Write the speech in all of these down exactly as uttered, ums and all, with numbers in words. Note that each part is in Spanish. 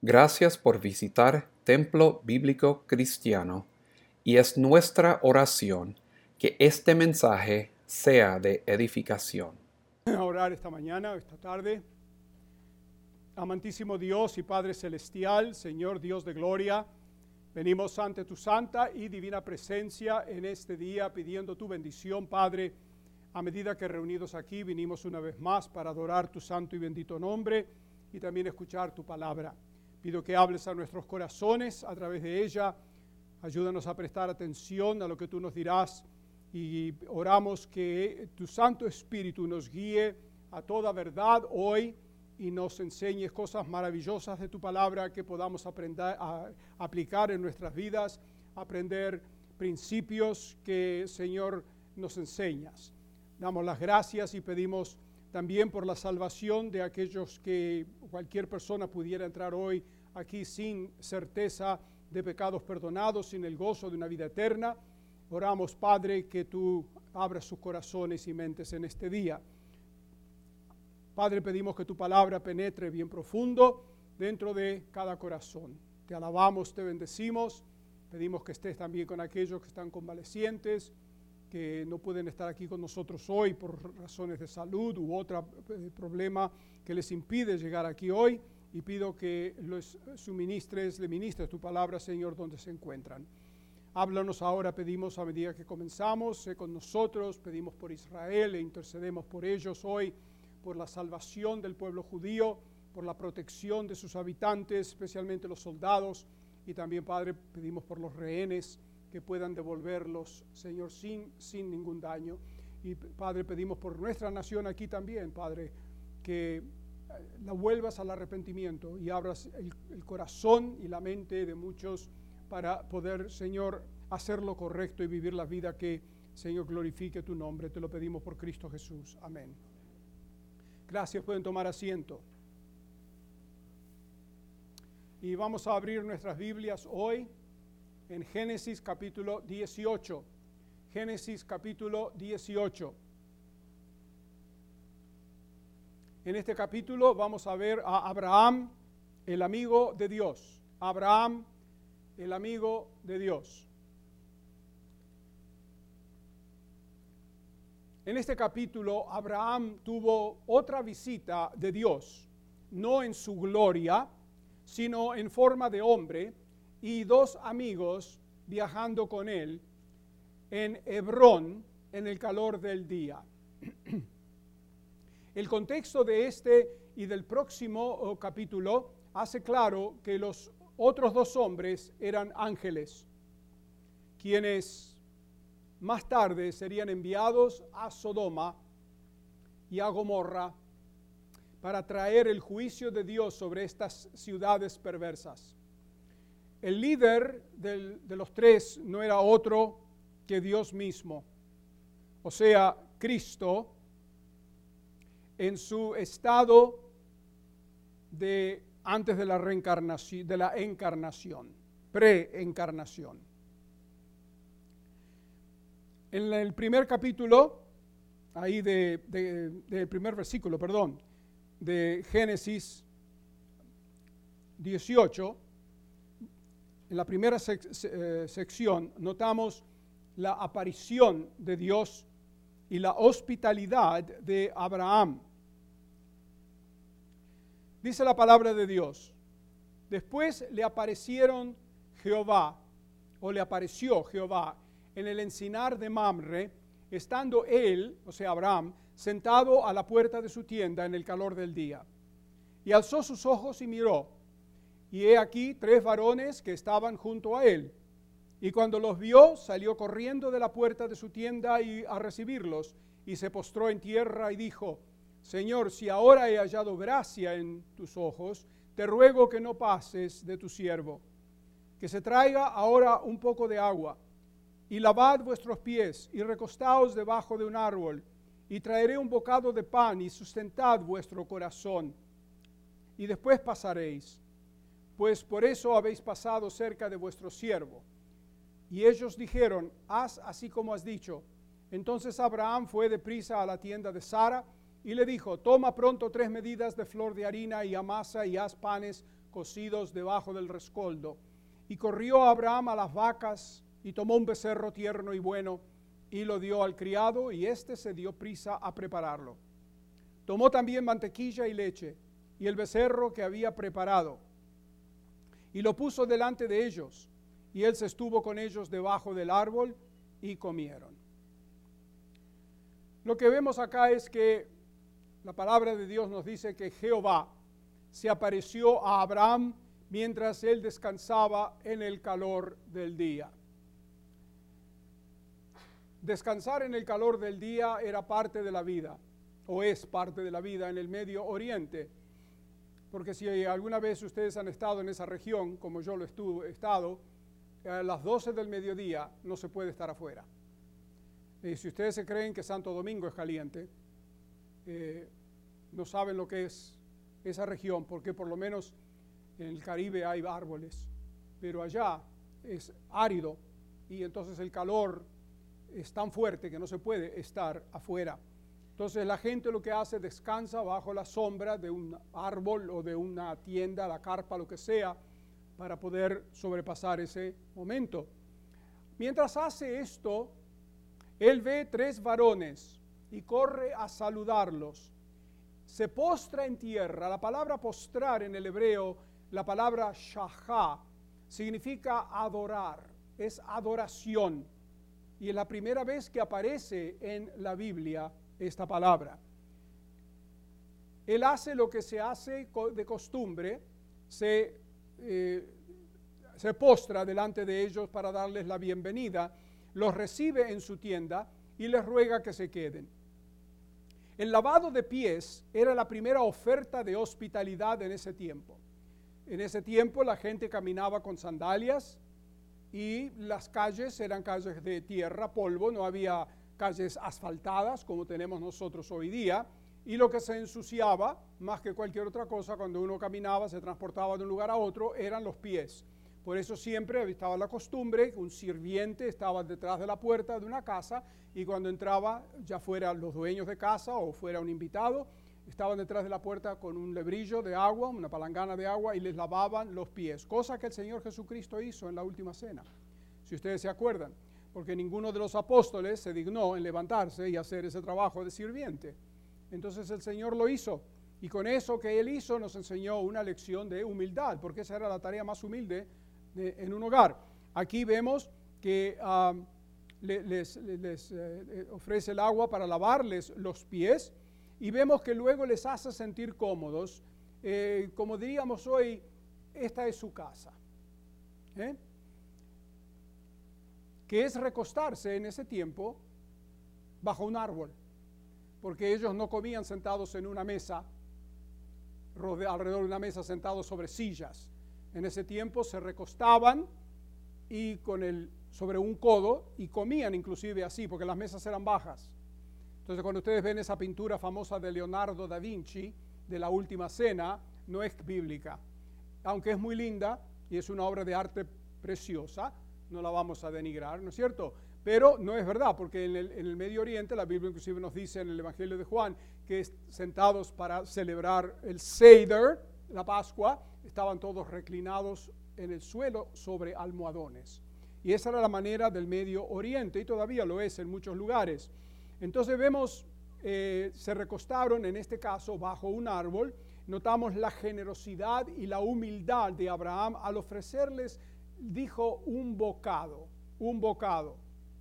Gracias por visitar Templo Bíblico Cristiano y es nuestra oración que este mensaje sea de edificación. A orar esta mañana, esta tarde. Amantísimo Dios y Padre Celestial, Señor Dios de gloria, venimos ante tu santa y divina presencia en este día pidiendo tu bendición, Padre. A medida que reunidos aquí vinimos una vez más para adorar tu santo y bendito nombre y también escuchar tu palabra. Pido que hables a nuestros corazones a través de ella. Ayúdanos a prestar atención a lo que tú nos dirás y oramos que tu Santo Espíritu nos guíe a toda verdad hoy y nos enseñes cosas maravillosas de tu palabra que podamos aprender a aplicar en nuestras vidas, aprender principios que, Señor, nos enseñas. Damos las gracias y pedimos también por la salvación de aquellos que cualquier persona pudiera entrar hoy aquí sin certeza de pecados perdonados, sin el gozo de una vida eterna. Oramos, Padre, que tú abras sus corazones y mentes en este día. Padre, pedimos que tu palabra penetre bien profundo dentro de cada corazón. Te alabamos, te bendecimos. Pedimos que estés también con aquellos que están convalecientes, que no pueden estar aquí con nosotros hoy por razones de salud u otro problema que les impide llegar aquí hoy. Y pido que los suministres, le ministres tu palabra, Señor, donde se encuentran. Háblanos ahora, pedimos a medida que comenzamos, sé con nosotros, pedimos por Israel e intercedemos por ellos hoy, por la salvación del pueblo judío, por la protección de sus habitantes, especialmente los soldados, y también, Padre, pedimos por los rehenes, que puedan devolverlos, Señor, sin, sin ningún daño. Y, Padre, pedimos por nuestra nación aquí también, Padre, que la vuelvas al arrepentimiento y abras el, el corazón y la mente de muchos para poder, Señor, hacer lo correcto y vivir la vida que, Señor, glorifique tu nombre. Te lo pedimos por Cristo Jesús. Amén. Gracias, pueden tomar asiento. Y vamos a abrir nuestras Biblias hoy en Génesis capítulo dieciocho. Génesis capítulo dieciocho. En este capítulo vamos a ver a Abraham, el amigo de Dios. Abraham, el amigo de Dios. En este capítulo, Abraham tuvo otra visita de Dios, no en su gloria, sino en forma de hombre, y dos amigos viajando con él en Hebrón en el calor del día. El contexto de este y del próximo capítulo hace claro que los otros dos hombres eran ángeles, quienes más tarde serían enviados a Sodoma y a Gomorra para traer el juicio de Dios sobre estas ciudades perversas. El líder del, de los tres no era otro que Dios mismo, o sea, Cristo, en su estado de antes de la reencarnación, de la encarnación, preencarnación. En el primer capítulo, ahí de, de, del primer versículo, perdón, de Génesis dieciocho, en la primera sec, eh, sección notamos la aparición de Dios y la hospitalidad de Abraham. Dice la palabra de Dios: después le aparecieron Jehová, o le apareció Jehová, en el encinar de Mamre, estando él, o sea Abraham, sentado a la puerta de su tienda en el calor del día. Y alzó sus ojos y miró, y he aquí tres varones que estaban junto a él. Y cuando los vio, salió corriendo de la puerta de su tienda y a recibirlos, y se postró en tierra y dijo: Señor, si ahora he hallado gracia en tus ojos, te ruego que no pases de tu siervo, que se traiga ahora un poco de agua, y lavad vuestros pies, y recostaos debajo de un árbol, y traeré un bocado de pan, y sustentad vuestro corazón, y después pasaréis, pues por eso habéis pasado cerca de vuestro siervo. Y ellos dijeron: haz así como has dicho. Entonces Abraham fue deprisa a la tienda de Sara, y le dijo, toma pronto tres medidas de flor de harina y amasa y haz panes cocidos debajo del rescoldo. Y corrió Abraham a las vacas y tomó un becerro tierno y bueno y lo dio al criado y éste se dio prisa a prepararlo. Tomó también mantequilla y leche y el becerro que había preparado y lo puso delante de ellos y él se estuvo con ellos debajo del árbol y comieron. Lo que vemos acá es que la palabra de Dios nos dice que Jehová se apareció a Abraham mientras él descansaba en el calor del día. Descansar en el calor del día era parte de la vida, o es parte de la vida en el Medio Oriente, porque si alguna vez ustedes han estado en esa región, como yo lo estuve, he estado, a las doce del mediodía no se puede estar afuera. Y si ustedes se creen que Santo Domingo es caliente, eh, no saben lo que es esa región, porque por lo menos en el Caribe hay árboles, pero allá es árido y entonces el calor es tan fuerte que no se puede estar afuera. Entonces la gente lo que hace, descansa bajo la sombra de un árbol o de una tienda, la carpa, lo que sea, para poder sobrepasar ese momento. Mientras hace esto, él ve tres varones y corre a saludarlos. Se postra en tierra. La palabra postrar en el hebreo, la palabra shahá, significa adorar, es adoración. Y es la primera vez que aparece en la Biblia esta palabra. Él hace lo que se hace de costumbre, se, eh, se postra delante de ellos para darles la bienvenida, los recibe en su tienda y les ruega que se queden. El lavado de pies era la primera oferta de hospitalidad en ese tiempo. En ese tiempo la gente caminaba con sandalias y las calles eran calles de tierra, polvo, no había calles asfaltadas como tenemos nosotros hoy día, y lo que se ensuciaba, más que cualquier otra cosa, cuando uno caminaba, se transportaba de un lugar a otro, eran los pies. Por eso siempre estaba la costumbre que un sirviente estaba detrás de la puerta de una casa y cuando entraba, ya fuera los dueños de casa o fuera un invitado, estaban detrás de la puerta con un lebrillo de agua, una palangana de agua y les lavaban los pies, cosa que el Señor Jesucristo hizo en la última cena, si ustedes se acuerdan, porque ninguno de los apóstoles se dignó en levantarse y hacer ese trabajo de sirviente. Entonces el Señor lo hizo y con eso que Él hizo nos enseñó una lección de humildad, porque esa era la tarea más humilde de, en un hogar. Aquí vemos que um, les, les, les eh, ofrece el agua para lavarles los pies y vemos que luego les hace sentir cómodos. Eh, como diríamos hoy, esta es su casa. ¿Eh? Que es recostarse en ese tiempo bajo un árbol, porque ellos no comían sentados en una mesa, alrededor de una mesa sentados sobre sillas. En ese tiempo se recostaban y con el, sobre un codo y comían inclusive así, porque las mesas eran bajas. Entonces cuando ustedes ven esa pintura famosa de Leonardo da Vinci, de la Última Cena, no es bíblica. Aunque es muy linda y es una obra de arte preciosa, no la vamos a denigrar, ¿no es cierto? Pero no es verdad, porque en el, en el Medio Oriente, la Biblia inclusive nos dice en el Evangelio de Juan, que sentados para celebrar el Seder, la Pascua, estaban todos reclinados en el suelo sobre almohadones. Y esa era la manera del Medio Oriente, y todavía lo es en muchos lugares. Entonces vemos, eh, se recostaron en este caso bajo un árbol. Notamos la generosidad y la humildad de Abraham al ofrecerles, dijo, un bocado, un bocado.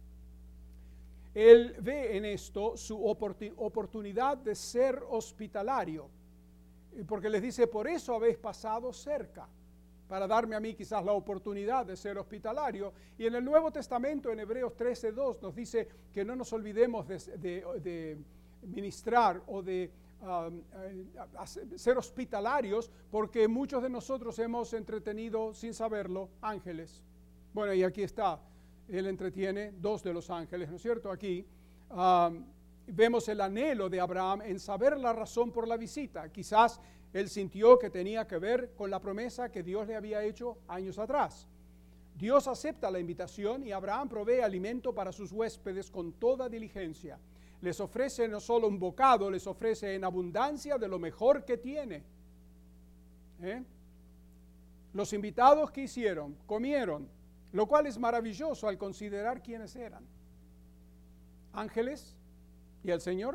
Él ve en esto su oportunidad de ser hospitalario, porque les dice, por eso habéis pasado cerca, para darme a mí quizás la oportunidad de ser hospitalario. Y en el Nuevo Testamento, en Hebreos trece dos, nos dice que no nos olvidemos de, de, de ministrar o de um, ser hospitalarios, porque muchos de nosotros hemos entretenido, sin saberlo, ángeles. Bueno, y aquí está. Él entretiene dos de los ángeles, ¿no es cierto? Aquí um, vemos el anhelo de Abraham en saber la razón por la visita. Quizás él sintió que tenía que ver con la promesa que Dios le había hecho años atrás. Dios acepta la invitación y Abraham provee alimento para sus huéspedes con toda diligencia. les ofrece no solo un bocado, les ofrece en abundancia de lo mejor que tiene. ¿Eh? Los invitados que hicieron, comieron, lo cual es maravilloso al considerar quiénes eran. Ángeles y el Señor.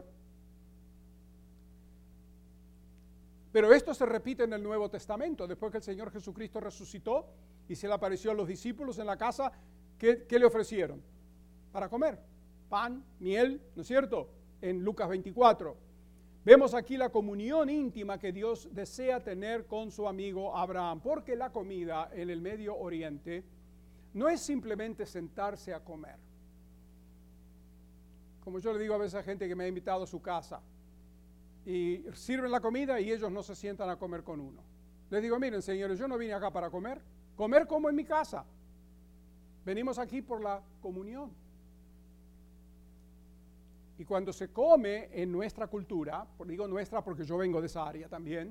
Pero esto se repite en el Nuevo Testamento. Después que el Señor Jesucristo resucitó y se le apareció a los discípulos en la casa, ¿qué, qué le ofrecieron? Para comer. Pan, miel, ¿no es cierto? En Lucas veinticuatro. Vemos aquí la comunión íntima que Dios desea tener con su amigo Abraham. Porque la comida en el Medio Oriente no es simplemente sentarse a comer. Como yo le digo a veces a gente que me ha invitado a su casa, y sirven la comida y ellos no se sientan a comer con uno. Les digo, miren señores, yo no vine acá para comer, comer como en mi casa. Venimos aquí por la comunión. Y cuando se come en nuestra cultura, digo nuestra porque yo vengo de esa área también,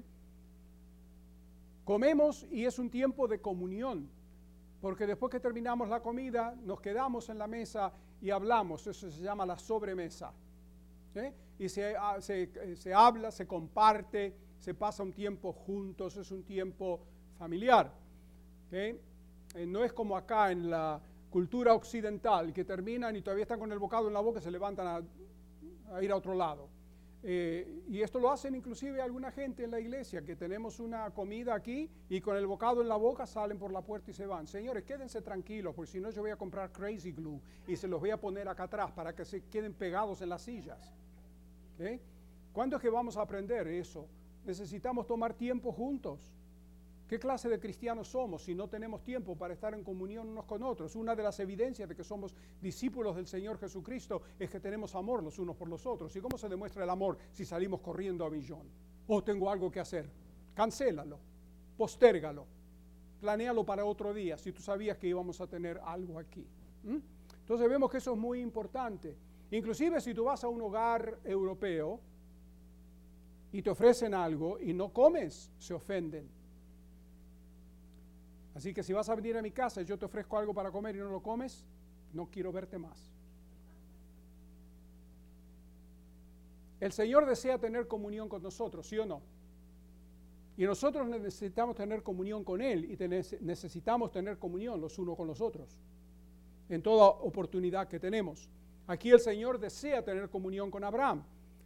comemos y es un tiempo de comunión, porque después que terminamos la comida nos quedamos en la mesa y hablamos, eso se llama la sobremesa. ¿Eh? Y se, se, se habla, se comparte, se pasa un tiempo juntos, es un tiempo familiar. ¿Okay? Eh, no es como acá en la cultura occidental, que terminan y todavía están con el bocado en la boca y se levantan a, a ir a otro lado. Eh, y esto lo hacen inclusive alguna gente en la iglesia, que tenemos una comida aquí y con el bocado en la boca salen por la puerta y se van. Señores, quédense tranquilos, porque si no yo voy a comprar Crazy Glue y se los voy a poner acá atrás para que se queden pegados en las sillas. ¿Okay? ¿Cuándo es que vamos a aprender eso? Necesitamos tomar tiempo juntos. ¿Qué clase de cristianos somos si no tenemos tiempo para estar en comunión unos con otros? Una de las evidencias de que somos discípulos del Señor Jesucristo es que tenemos amor los unos por los otros. ¿Y cómo se demuestra el amor si salimos corriendo a millón? Oh, tengo algo que hacer. Cancélalo, postérgalo, planéalo para otro día si tú sabías que íbamos a tener algo aquí. ¿Mm? Entonces vemos que eso es muy importante. Inclusive si tú vas a un hogar europeo y te ofrecen algo y no comes, se ofenden. Así que si vas a venir a mi casa y yo te ofrezco algo para comer y no lo comes, no quiero verte más. El Señor desea tener comunión con nosotros, ¿sí o no? Y nosotros necesitamos tener comunión con Él y necesitamos tener comunión los unos con los otros en toda oportunidad que tenemos. Aquí el Señor desea tener comunión con Abraham.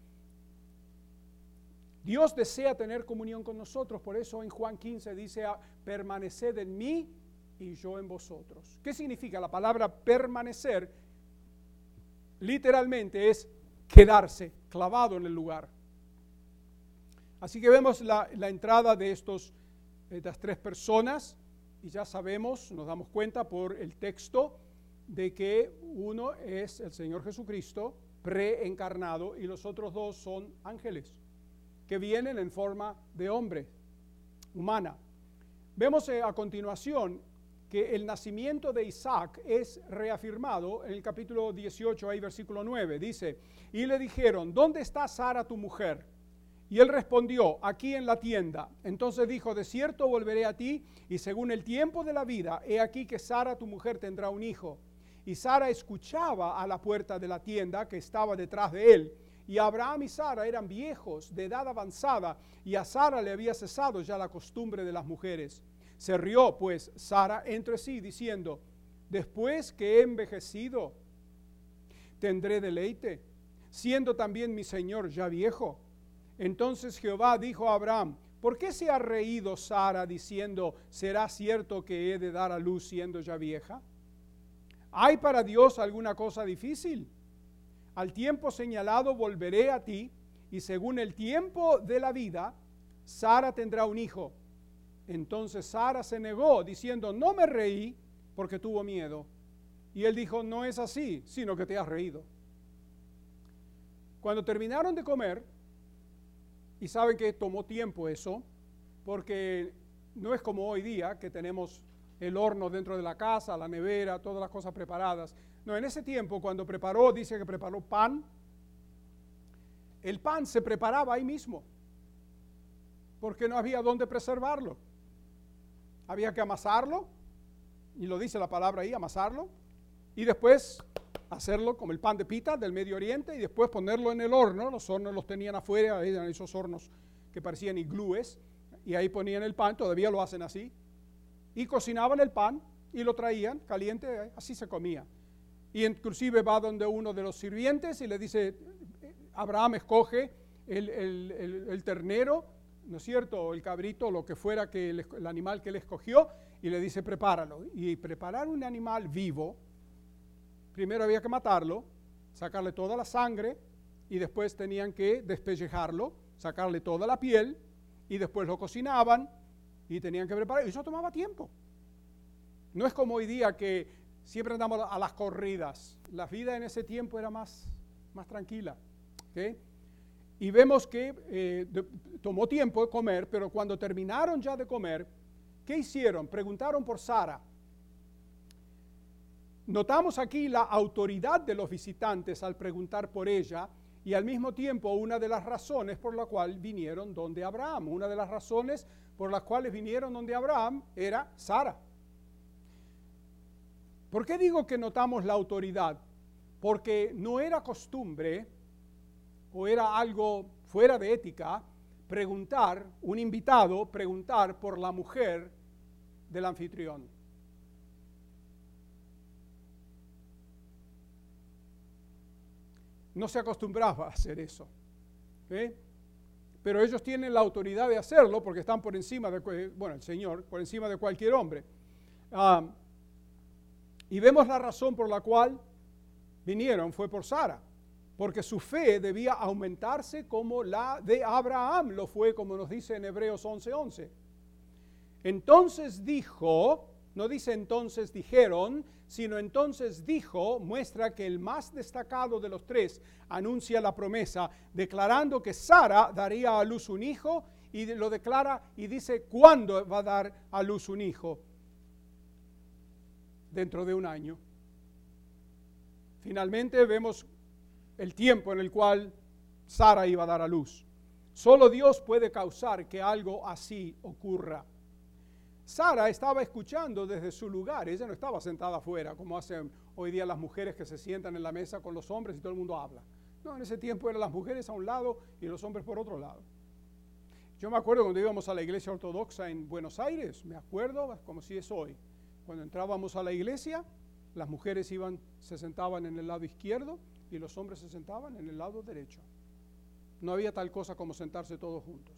Dios desea tener comunión con nosotros, por eso en Juan quince dice, permaneced en mí y yo en vosotros. ¿Qué significa? La palabra permanecer literalmente es quedarse clavado en el lugar. Así que vemos la, la entrada de estos, estas tres personas y ya sabemos, nos damos cuenta por el texto, de que uno es el Señor Jesucristo preencarnado y los otros dos son ángeles que vienen en forma de hombre, humana. Vemos eh, a continuación que el nacimiento de Isaac es reafirmado en el capítulo dieciocho, ahí versículo nueve, dice, y le dijeron, ¿dónde está Sara tu mujer? Y él respondió, aquí en la tienda. Entonces dijo, de cierto volveré a ti, y según el tiempo de la vida, he aquí que Sara tu mujer tendrá un hijo. Y Sara escuchaba a la puerta de la tienda que estaba detrás de él. Y Abraham y Sara eran viejos, de edad avanzada, y a Sara le había cesado ya la costumbre de las mujeres. Se rió, pues, Sara entre sí, diciendo, después que he envejecido, tendré deleite, siendo también mi señor ya viejo. Entonces Jehová dijo a Abraham, ¿por qué se ha reído Sara diciendo, será cierto que he de dar a luz siendo ya vieja? ¿Hay para Dios alguna cosa difícil? Al tiempo señalado volveré a ti, y según el tiempo de la vida, Sara tendrá un hijo. Entonces Sara se negó, diciendo, no me reí, porque tuvo miedo. Y él dijo, no es así, sino que te has reído. Cuando terminaron de comer, y saben que tomó tiempo eso, porque no es como hoy día, que tenemos el horno dentro de la casa, la nevera, todas las cosas preparadas. No, en ese tiempo cuando preparó, dice que preparó pan, el pan se preparaba ahí mismo, porque no había dónde preservarlo. Había que amasarlo, y lo dice la palabra ahí, amasarlo, y después hacerlo como el pan de pita del Medio Oriente y después ponerlo en el horno. Los hornos los tenían afuera, eran esos hornos que parecían iglúes, y ahí ponían el pan, todavía lo hacen así, y cocinaban el pan y lo traían caliente, así se comía. Y inclusive va donde uno de los sirvientes y le dice, Abraham escoge el, el, el, el ternero, ¿no es cierto?, o el cabrito, lo que fuera que el, el animal que él escogió, y le dice, prepáralo. Y preparar un animal vivo, primero había que matarlo, sacarle toda la sangre, y después tenían que despellejarlo, sacarle toda la piel, y después lo cocinaban, y tenían que preparar, y eso tomaba tiempo. No es como hoy día que siempre andamos a las corridas. La vida en ese tiempo era más, más tranquila. ¿Okay? Y vemos que eh, de, tomó tiempo de comer, pero cuando terminaron ya de comer, ¿qué hicieron? Preguntaron por Sara. Notamos aquí la autoridad de los visitantes al preguntar por ella, y al mismo tiempo una de las razones por la cual vinieron donde Abraham. Una de las razones por las cuales vinieron donde Abraham era Sara. ¿Por qué digo que notamos la autoridad? Porque no era costumbre o era algo fuera de ética preguntar, un invitado preguntar por la mujer del anfitrión. No se acostumbraba a hacer eso. ¿Okay? Pero ellos tienen la autoridad de hacerlo porque están por encima de, bueno, el Señor, por encima de cualquier hombre. Um, Y vemos la razón por la cual vinieron, fue por Sara, porque su fe debía aumentarse como la de Abraham lo fue, como nos dice en Hebreos once once. Entonces dijo, no dice entonces dijeron, sino entonces dijo, muestra que el más destacado de los tres anuncia la promesa, declarando que Sara daría a luz un hijo, y lo declara y dice cuándo va a dar a luz un hijo. Dentro de un año. Finalmente vemos el tiempo en el cual Sara iba a dar a luz. Solo Dios puede causar que algo así ocurra. Sara estaba escuchando desde su lugar, ella no estaba sentada afuera, como hacen hoy día las mujeres que se sientan en la mesa con los hombres y todo el mundo habla. No, en ese tiempo eran las mujeres a un lado y los hombres por otro lado. Yo me acuerdo cuando íbamos a la iglesia ortodoxa en Buenos Aires, me acuerdo como si es hoy. Cuando entrábamos a la iglesia, las mujeres iban, se sentaban en el lado izquierdo y los hombres se sentaban en el lado derecho. No había tal cosa como sentarse todos juntos.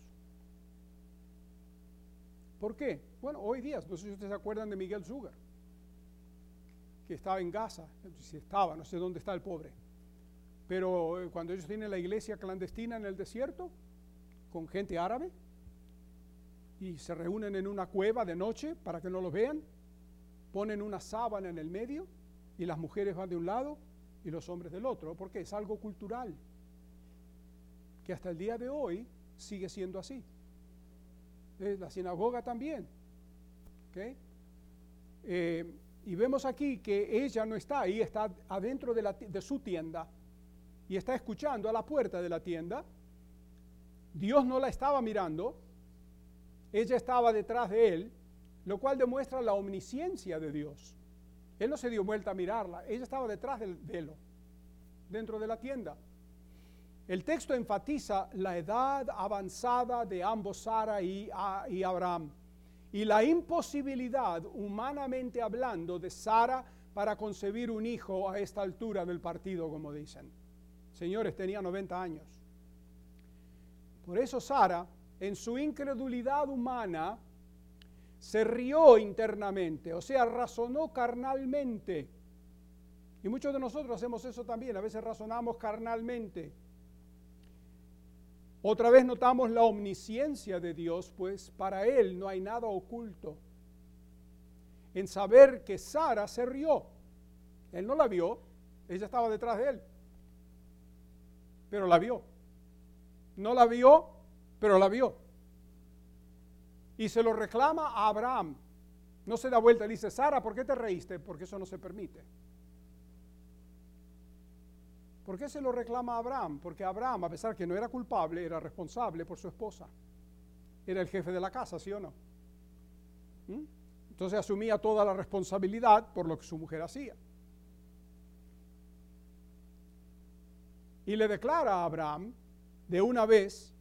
¿Por qué? Bueno, hoy día, no sé si ustedes se acuerdan de Miguel Zugar, que estaba en Gaza, si estaba, no sé dónde está el pobre, pero cuando ellos tienen la iglesia clandestina en el desierto, con gente árabe, y se reúnen en una cueva de noche para que no los vean, ponen una sábana en el medio y las mujeres van de un lado y los hombres del otro, porque es algo cultural que hasta el día de hoy sigue siendo así. La sinagoga también. ¿Okay? Eh, y vemos aquí que ella no está ahí, está adentro de, la, de su tienda y está escuchando a la puerta de la tienda. Dios no la estaba mirando, ella estaba detrás de él, lo cual demuestra la omnisciencia de Dios. Él no se dio vuelta a mirarla, ella estaba detrás del velo, dentro de la tienda. El texto enfatiza la edad avanzada de ambos, Sara y, a, y Abraham, y la imposibilidad, humanamente hablando, de Sara para concebir un hijo a esta altura del partido, como dicen. Señores, tenía noventa años. Por eso Sara, en su incredulidad humana, se rió internamente, o sea, razonó carnalmente. Y muchos de nosotros hacemos eso también, a veces razonamos carnalmente. Otra vez notamos la omnisciencia de Dios, pues para Él no hay nada oculto. En saber que Sara se rió, Él no la vio, ella estaba detrás de Él, pero la vio. No la vio, pero la vio. Y se lo reclama a Abraham. No se da vuelta y dice, Sara, ¿por qué te reíste? Porque eso no se permite. ¿Por qué se lo reclama a Abraham? Porque Abraham, a pesar que no era culpable, era responsable por su esposa. Era el jefe de la casa, ¿sí o no? ¿Mm? Entonces asumía toda la responsabilidad por lo que su mujer hacía. y le declara a Abraham de una vez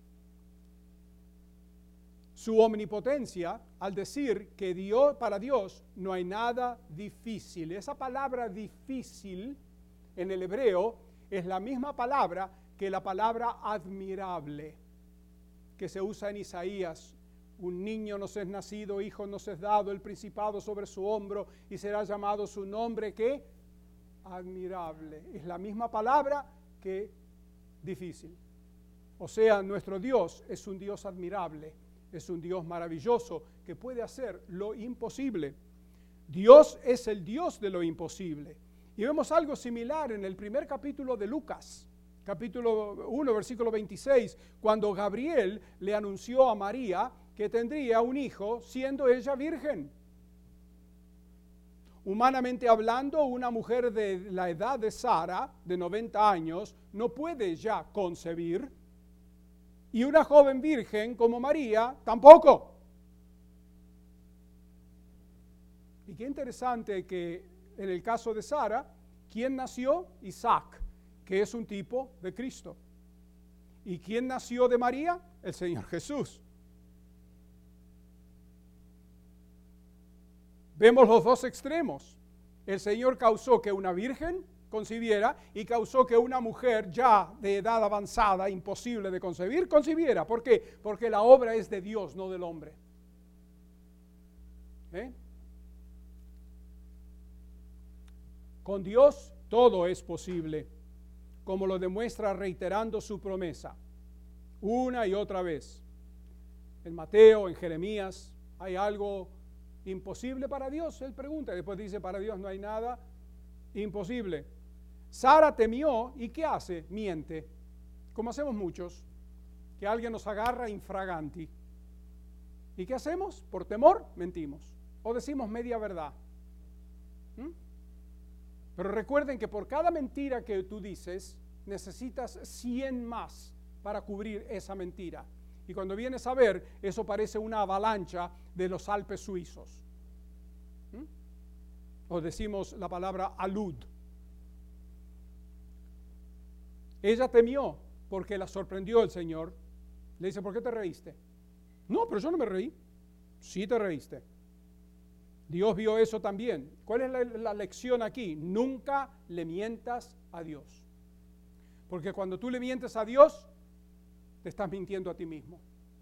su omnipotencia al decir que Dios, para Dios no hay nada difícil. Esa palabra difícil en el hebreo es la misma palabra que la palabra admirable que se usa en Isaías. Un niño nos es nacido, hijo nos es dado, el principado sobre su hombro y será llamado su nombre, ¿qué? Admirable. Es la misma palabra que difícil. O sea, nuestro Dios es un Dios admirable, es un Dios maravilloso que puede hacer lo imposible. Dios es el Dios de lo imposible. Y vemos algo similar en el primer capítulo de Lucas, capítulo uno, versículo veintiséis, cuando Gabriel le anunció a María que tendría un hijo siendo ella virgen. Humanamente hablando, una mujer de la edad de Sara, de noventa años, no puede ya concebir, y una joven virgen como María tampoco. Y qué interesante que en el caso de Sara, ¿quién nació? Isaac, que es un tipo de Cristo. ¿Y quién nació de María? El Señor Jesús. Vemos los dos extremos. El Señor causó que una virgen concibiera y causó que una mujer ya de edad avanzada, imposible de concebir, concibiera. ¿Por qué? Porque la obra es de Dios, no del hombre. ¿Eh? Con Dios todo es posible, como lo demuestra reiterando su promesa una y otra vez. En Mateo, en Jeremías, ¿hay algo imposible para Dios? Él pregunta, y después dice, para Dios no hay nada imposible. Sara temió, ¿y qué hace? Miente, como hacemos muchos, que alguien nos agarra infraganti. ¿Y qué hacemos? Por temor, mentimos, o decimos media verdad. ¿Mm? Pero recuerden que por cada mentira que tú dices, necesitas cien más para cubrir esa mentira. Y cuando vienes a ver, eso parece una avalancha de los Alpes suizos. ¿Mm? O decimos la palabra alud. Ella temió porque la sorprendió el Señor. Le dice, ¿por qué te reíste? No, pero yo no me reí. Sí te reíste. Dios vio eso también. ¿Cuál es la, la lección aquí? Nunca le mientas a Dios. Porque cuando tú le mientes a Dios, te estás mintiendo a ti mismo.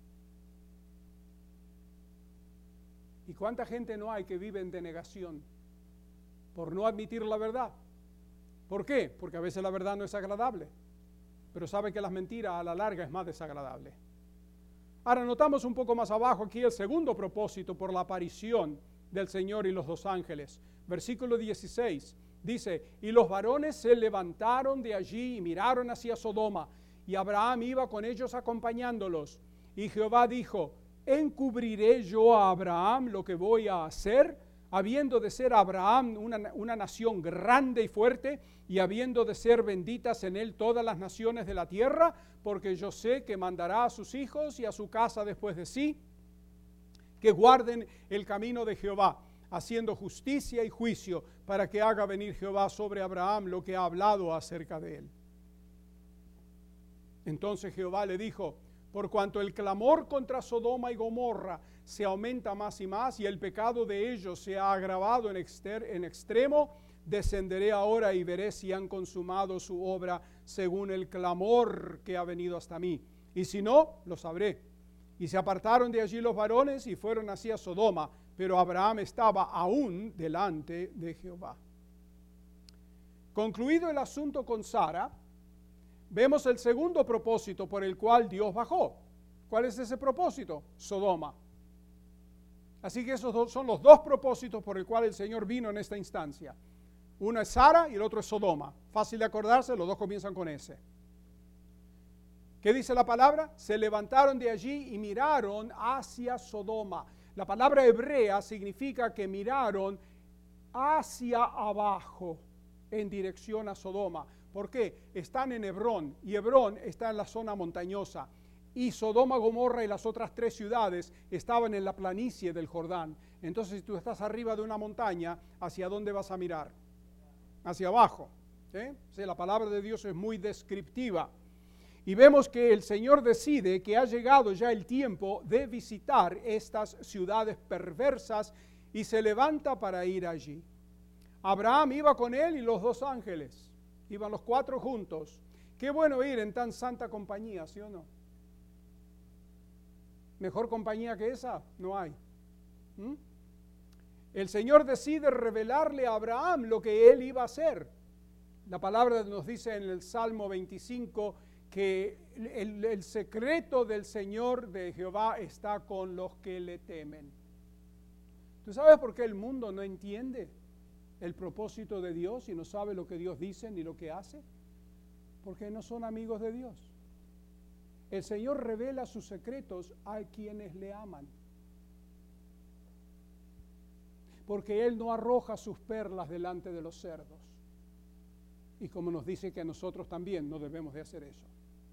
¿Y cuánta gente no hay que vive en denegación por no admitir la verdad? ¿Por qué? Porque a veces la verdad no es agradable, pero sabe que las mentiras a la larga es más desagradable. Ahora notamos un poco más abajo aquí el segundo propósito por la aparición del Señor y los dos ángeles. Versículo dieciséis dice, y los varones se levantaron de allí y miraron hacia Sodoma, y Abraham iba con ellos acompañándolos. Y Jehová dijo, ¿encubriré yo a Abraham lo que voy a hacer? Habiendo de ser Abraham una, una nación grande y fuerte, y habiendo de ser benditas en él todas las naciones de la tierra, porque yo sé que mandará a sus hijos y a su casa después de sí, que guarden el camino de Jehová, haciendo justicia y juicio, para que haga venir Jehová sobre Abraham lo que ha hablado acerca de él. Entonces Jehová le dijo, por cuanto el clamor contra Sodoma y Gomorra se aumenta más y más, y el pecado de ellos se ha agravado en, exter- en extremo, descenderé ahora y veré si han consumado su obra según el clamor que ha venido hasta mí. Y si no, lo sabré. Y se apartaron de allí los varones y fueron hacia Sodoma, pero Abraham estaba aún delante de Jehová. Concluido el asunto con Sara, vemos el segundo propósito por el cual Dios bajó. ¿Cuál es ese propósito? Sodoma. Así que esos dos son los dos propósitos por el cual el Señor vino en esta instancia. Uno es Sara y el otro es Sodoma. Fácil de acordarse, los dos comienzan con ese. ¿Qué dice la palabra? Se levantaron de allí y miraron hacia Sodoma. La palabra hebrea significa que miraron hacia abajo en dirección a Sodoma. ¿Por qué? Están en Hebrón y Hebrón está en la zona montañosa. Y Sodoma, Gomorra y las otras tres ciudades estaban en la planicie del Jordán. Entonces, si tú estás arriba de una montaña, ¿hacia dónde vas a mirar? Hacia abajo. ¿Eh? Sí, la palabra de Dios es muy descriptiva. Y vemos que el Señor decide que ha llegado ya el tiempo de visitar estas ciudades perversas y se levanta para ir allí. Abraham iba con él y los dos ángeles. Iban los cuatro juntos. Qué bueno ir en tan santa compañía, ¿sí o no? Mejor compañía que esa no hay. ¿Mm? El Señor decide revelarle a Abraham lo que él iba a hacer. La palabra nos dice en el Salmo veinticinco que el, el secreto del Señor de Jehová está con los que le temen. ¿Tú sabes por qué el mundo no entiende el propósito de Dios y no sabe lo que Dios dice ni lo que hace? Porque no son amigos de Dios. El Señor revela sus secretos a quienes le aman. Porque Él no arroja sus perlas delante de los cerdos. Y como nos dice que nosotros también no debemos de hacer eso.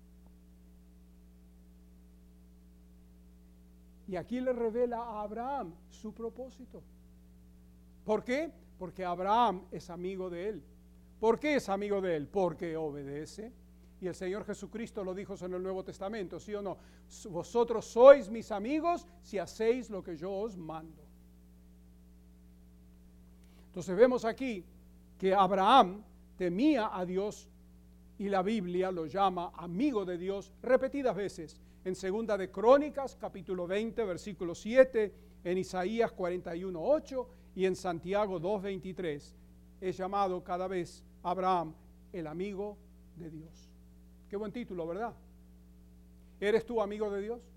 Y aquí le revela a Abraham su propósito. ¿Por qué? Porque Abraham es amigo de él. ¿Por qué es amigo de él? Porque obedece. Y el Señor Jesucristo lo dijo en el Nuevo Testamento, ¿sí o no? Vosotros sois mis amigos si hacéis lo que yo os mando. Entonces vemos aquí que Abraham temía a Dios y la Biblia lo llama amigo de Dios repetidas veces. En Segunda de Crónicas, capítulo veinte, versículo siete, en Isaías cuarenta y uno, ocho y en Santiago dos, veintitrés, es llamado cada vez Abraham el amigo de Dios. Qué buen título, ¿verdad? ¿Eres tú amigo de Dios?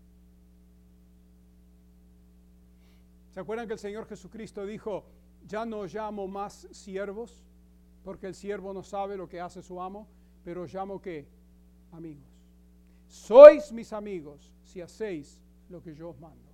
¿Se acuerdan que el Señor Jesucristo dijo, ya no os llamo más siervos, porque el siervo no sabe lo que hace su amo, pero os llamo ¿qué? Amigos. Sois mis amigos si hacéis lo que yo os mando.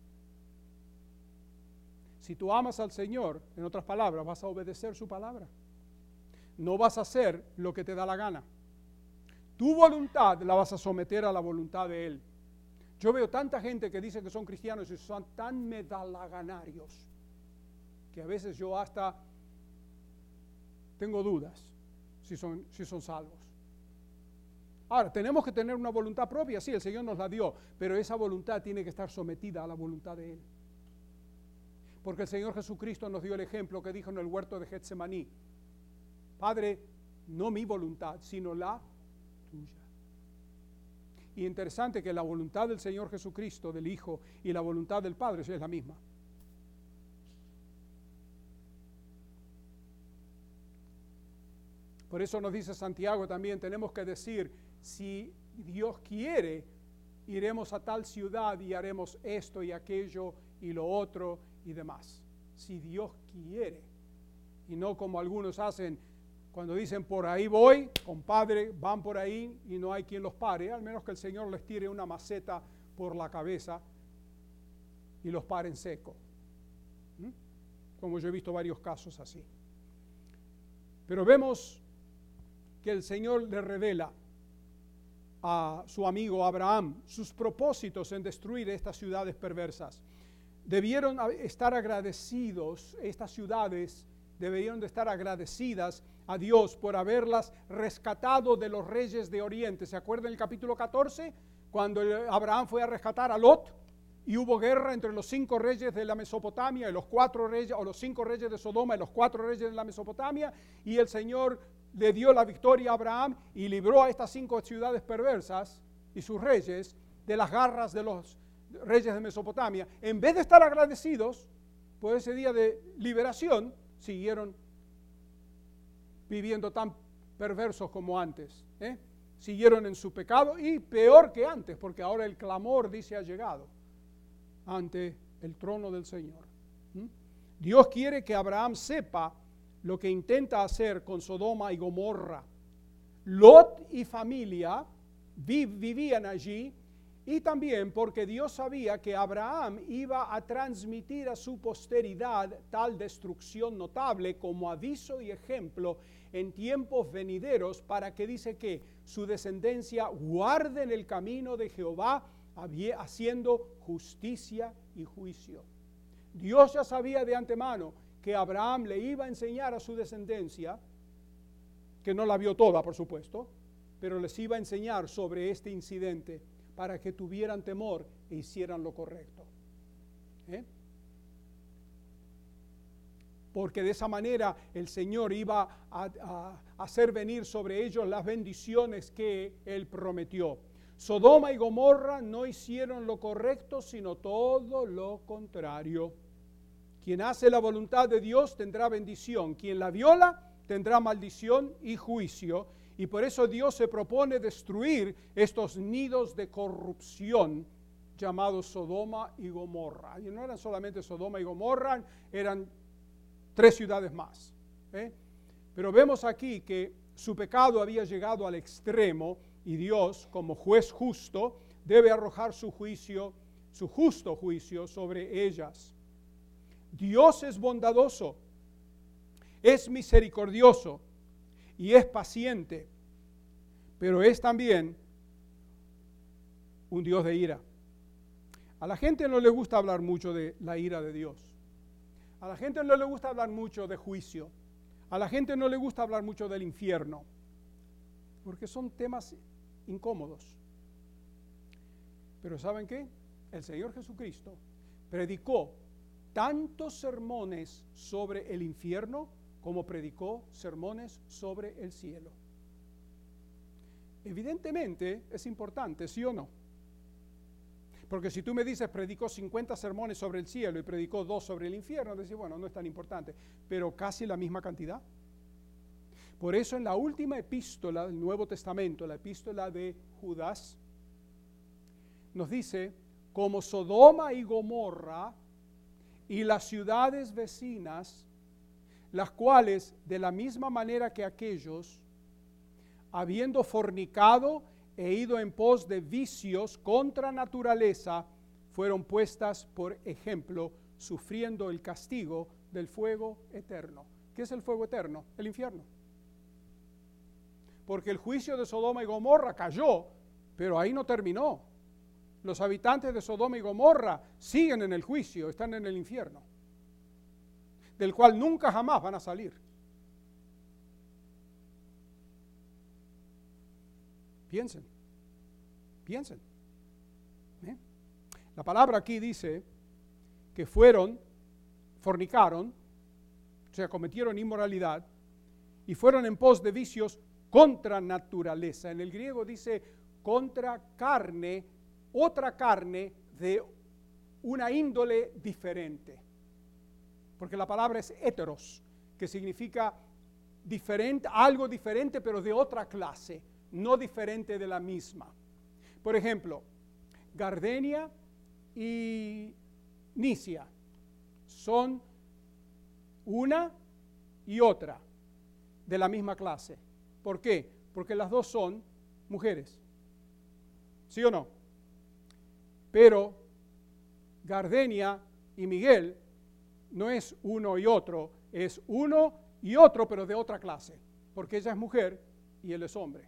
Si tú amas al Señor, en otras palabras, vas a obedecer su palabra. No vas a hacer lo que te da la gana. Tu voluntad la vas a someter a la voluntad de Él. Yo veo tanta gente que dice que son cristianos y son tan medalaganarios que a veces yo hasta tengo dudas si son, si son salvos. Ahora, tenemos que tener una voluntad propia, sí, el Señor nos la dio, pero esa voluntad tiene que estar sometida a la voluntad de Él. Porque el Señor Jesucristo nos dio el ejemplo que dijo en el huerto de Getsemaní: Padre, no mi voluntad, sino la tuya. Y interesante que la voluntad del Señor Jesucristo, del Hijo, y la voluntad del Padre es la misma. Por eso nos dice Santiago también, tenemos que decir, si Dios quiere, iremos a tal ciudad y haremos esto y aquello y lo otro y demás. Si Dios quiere. Y no como algunos hacen cuando dicen por ahí voy, compadre, van por ahí y no hay quien los pare, al menos que el Señor les tire una maceta por la cabeza y los pare en seco. ¿Mm? Como yo he visto varios casos así. Pero vemos que el Señor le revela a su amigo Abraham sus propósitos en destruir estas ciudades perversas. Debieron estar agradecidos, estas ciudades debieron de estar agradecidas a Dios por haberlas rescatado de los reyes de Oriente. ¿Se acuerdan el capítulo catorce? Cuando Abraham fue a rescatar a Lot y hubo guerra entre los cinco reyes de la Mesopotamia y los cuatro reyes, o los cinco reyes de Sodoma y los cuatro reyes de la Mesopotamia, y el Señor le dio la victoria a Abraham y libró a estas cinco ciudades perversas y sus reyes de las garras de los reyes de Mesopotamia. En vez de estar agradecidos por ese día de liberación, siguieron viviendo tan perversos como antes. ¿eh? Siguieron en su pecado y peor que antes, porque ahora el clamor, dice, ha llegado ante el trono del Señor. ¿Mm? Dios quiere que Abraham sepa lo que intenta hacer con Sodoma y Gomorra. Lot y familia vi, vivían allí, y también porque Dios sabía que Abraham iba a transmitir a su posteridad tal destrucción notable como aviso y ejemplo en tiempos venideros, para que dice que su descendencia guarde en el camino de Jehová, haciendo justicia y juicio. Dios ya sabía de antemano que Abraham le iba a enseñar a su descendencia que no la vio toda, por supuesto, pero les iba a enseñar sobre este incidente para que tuvieran temor e hicieran lo correcto. ¿Eh? Porque de esa manera el Señor iba a, a, a hacer venir sobre ellos las bendiciones que Él prometió. Sodoma y Gomorra no hicieron lo correcto, sino todo lo contrario. Quien hace la voluntad de Dios tendrá bendición. Quien la viola tendrá maldición y juicio. Y por eso Dios se propone destruir estos nidos de corrupción llamados Sodoma y Gomorra. Y no eran solamente Sodoma y Gomorra, eran tres ciudades más. ¿eh? Pero vemos aquí que su pecado había llegado al extremo y Dios, como juez justo, debe arrojar su juicio, su justo juicio sobre ellas. Dios es bondadoso, es misericordioso y es paciente, pero es también un Dios de ira. A la gente no le gusta hablar mucho de la ira de Dios. A la gente no le gusta hablar mucho de juicio. A la gente no le gusta hablar mucho del infierno, porque son temas incómodos. Pero ¿saben qué? El Señor Jesucristo predicó tantos sermones sobre el infierno como predicó sermones sobre el cielo. Evidentemente es importante, ¿sí o no? Porque si tú me dices, predicó cincuenta sermones sobre el cielo y predicó dos sobre el infierno, decís, bueno, no es tan importante, pero casi la misma cantidad. Por eso en la última epístola del Nuevo Testamento, la epístola de Judas, nos dice, como Sodoma y Gomorra y las ciudades vecinas, las cuales de la misma manera que aquellos, habiendo fornicado e ido en pos de vicios contra naturaleza, fueron puestas por ejemplo, sufriendo el castigo del fuego eterno. ¿Qué es el fuego eterno? El infierno. Porque el juicio de Sodoma y Gomorra cayó, pero ahí no terminó. Los habitantes de Sodoma y Gomorra siguen en el juicio, están en el infierno, del cual nunca jamás van a salir. Piensen, piensen. ¿Eh? La palabra aquí dice que fueron, fornicaron, o sea, cometieron inmoralidad y fueron en pos de vicios contra naturaleza. En el griego dice contra carne, otra carne de una índole diferente. Porque la palabra es heteros, que significa diferente, algo diferente, pero de otra clase, no diferente de la misma. Por ejemplo, Gardenia y Nisia son una y otra de la misma clase. ¿Por qué? Porque las dos son mujeres. ¿Sí o no? Pero Gardenia y Miguel no es uno y otro, es uno y otro, pero de otra clase, porque ella es mujer y él es hombre.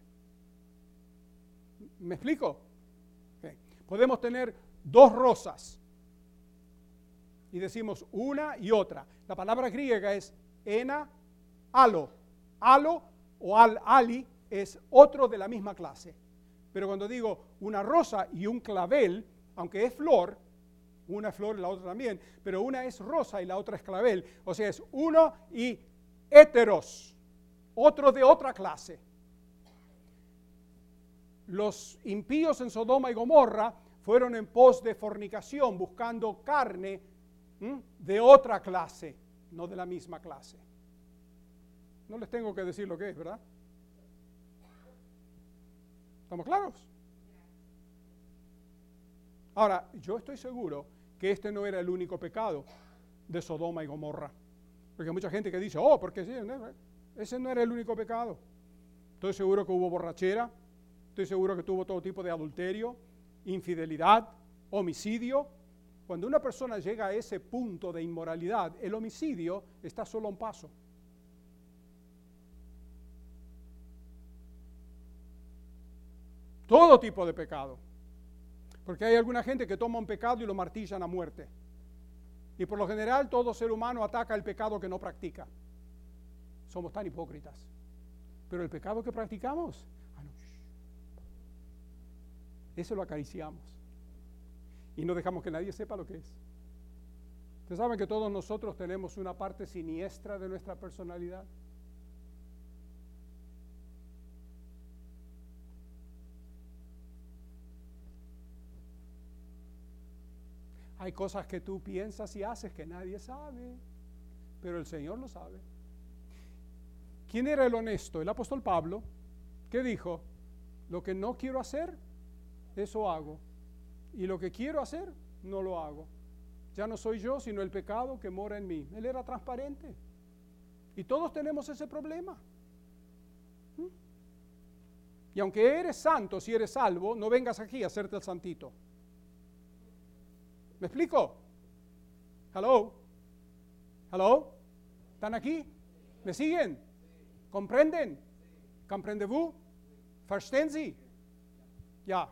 ¿Me explico? Okay. Podemos tener dos rosas y decimos una y otra. La palabra griega es ena, alo. Alo o al, ali es otro de la misma clase. Pero cuando digo una rosa y un clavel, aunque es flor, una es flor y la otra también, pero una es rosa y la otra es clavel. O sea, es uno y heteros, otro de otra clase. Los impíos en Sodoma y Gomorra fueron en pos de fornicación, buscando carne ¿m? de otra clase, no de la misma clase. No les tengo que decir lo que es, ¿verdad? ¿Estamos claros? Ahora, yo estoy seguro que este no era el único pecado de Sodoma y Gomorra. Porque hay mucha gente que dice, oh, porque sí, ese no era el único pecado. Estoy seguro que hubo borrachera, estoy seguro que tuvo todo tipo de adulterio, infidelidad, homicidio. Cuando una persona llega a ese punto de inmoralidad, el homicidio está solo a un paso. Todo tipo de pecado. Porque hay alguna gente que toma un pecado y lo martillan a muerte. Y por lo general todo ser humano ataca el pecado que no practica. Somos tan hipócritas. Pero el pecado que practicamos, ah, no, eso lo acariciamos. Y no dejamos que nadie sepa lo que es. Ustedes saben que todos nosotros tenemos una parte siniestra de nuestra personalidad. Hay cosas que tú piensas y haces que nadie sabe, pero el Señor lo sabe. ¿Quién era el honesto? El apóstol Pablo. ¿Qué dijo? Lo que no quiero hacer, eso hago. Y lo que quiero hacer, no lo hago. Ya no soy yo, sino el pecado que mora en mí. Él era transparente. Y todos tenemos ese problema. ¿Mm? Y aunque eres santo, si eres salvo, no vengas aquí a hacerte el santito. ¿Me explico? Hello. Hello. ¿Están aquí? ¿Me siguen? ¿Comprenden? ¿Comprendez-vous? ¿Verstehen Sie? Ya.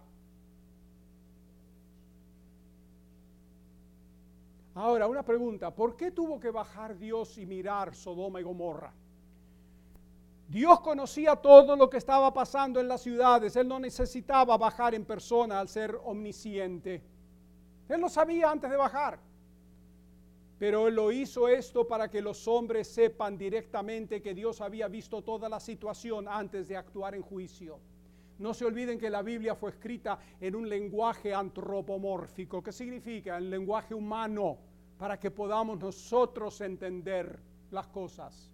Ahora, una pregunta. ¿Por qué tuvo que bajar Dios y mirar Sodoma y Gomorra? Dios conocía todo lo que estaba pasando en las ciudades. Él no necesitaba bajar en persona al ser omnisciente. Él lo sabía antes de bajar. Pero Él lo hizo esto para que los hombres sepan directamente que Dios había visto toda la situación antes de actuar en juicio. No se olviden que la Biblia fue escrita en un lenguaje antropomórfico. ¿Qué significa? El lenguaje humano, para que podamos nosotros entender las cosas.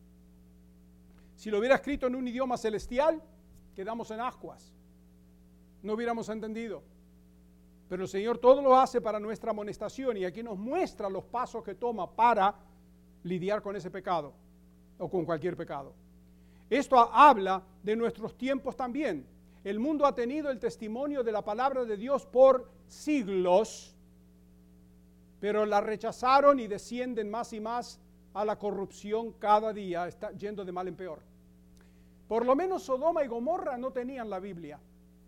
Si lo hubiera escrito en un idioma celestial, quedamos en ascuas. No hubiéramos entendido. Pero el Señor todo lo hace para nuestra amonestación y aquí nos muestra los pasos que toma para lidiar con ese pecado o con cualquier pecado. Esto habla de nuestros tiempos también. El mundo ha tenido el testimonio de la palabra de Dios por siglos, pero la rechazaron y descienden más y más a la corrupción cada día, está yendo de mal en peor. Por lo menos Sodoma y Gomorra no tenían la Biblia.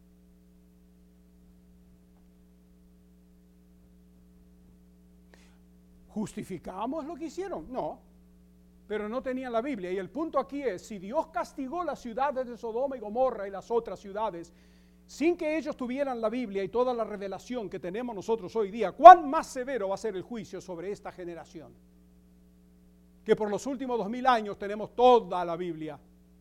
¿Justificamos lo que hicieron? No, pero no tenían la Biblia. Y el punto aquí es, si Dios castigó las ciudades de Sodoma y Gomorra y las otras ciudades, sin que ellos tuvieran la Biblia y toda la revelación que tenemos nosotros hoy día, ¿cuán más severo va a ser el juicio sobre esta generación? Que por los últimos dos mil años tenemos toda la Biblia.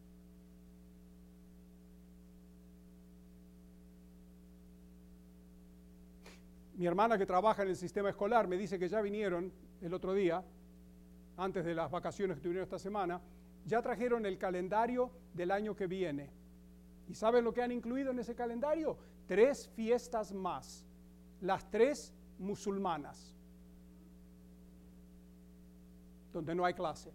Mi hermana que trabaja en el sistema escolar me dice que ya vinieron el otro día, antes de las vacaciones que tuvieron esta semana, ya trajeron el calendario del año que viene. ¿Y saben lo que han incluido en ese calendario? Tres fiestas más, las tres musulmanas, donde no hay clase.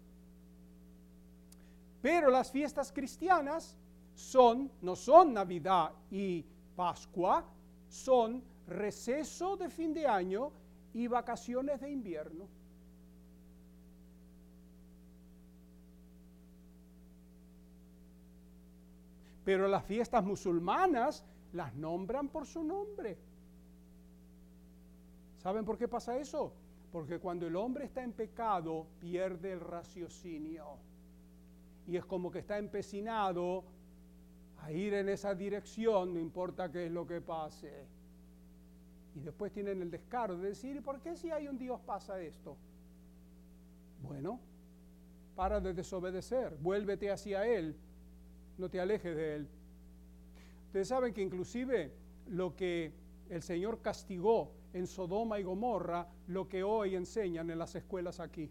Pero las fiestas cristianas son, no son Navidad y Pascua, son receso de fin de año y vacaciones de invierno. Pero las fiestas musulmanas las nombran por su nombre. ¿Saben por qué pasa eso? Porque cuando el hombre está en pecado, pierde el raciocinio. Y es como que está empecinado a ir en esa dirección, no importa qué es lo que pase. Y después tienen el descaro de decir, ¿y por qué si hay un Dios pasa esto? Bueno, para de desobedecer, vuélvete hacia Él, no te alejes de Él. Ustedes saben que inclusive lo que el Señor castigó en Sodoma y Gomorra, lo que hoy enseñan en las escuelas aquí.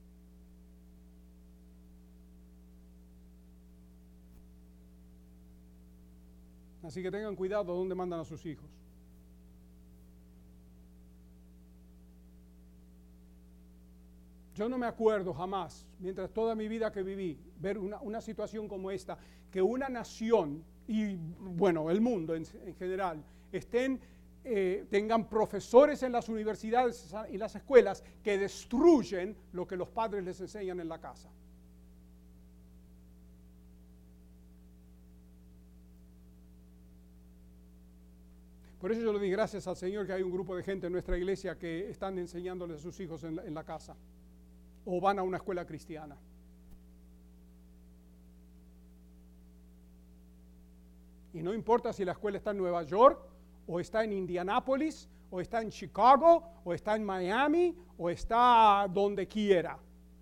Así que tengan cuidado dónde mandan a sus hijos. Yo no me acuerdo jamás, mientras toda mi vida que viví, ver una, una situación como esta, que una nación, y bueno, el mundo en, en general, estén, eh, tengan profesores en las universidades y las escuelas que destruyen lo que los padres les enseñan en la casa. Por eso yo le doy gracias al Señor que hay un grupo de gente en nuestra iglesia que están enseñándoles a sus hijos en la, en la casa. O van a una escuela cristiana. Y no importa si la escuela está en Nueva York, o está en Indianápolis, o está en Chicago, o está en Miami, o está donde quiera.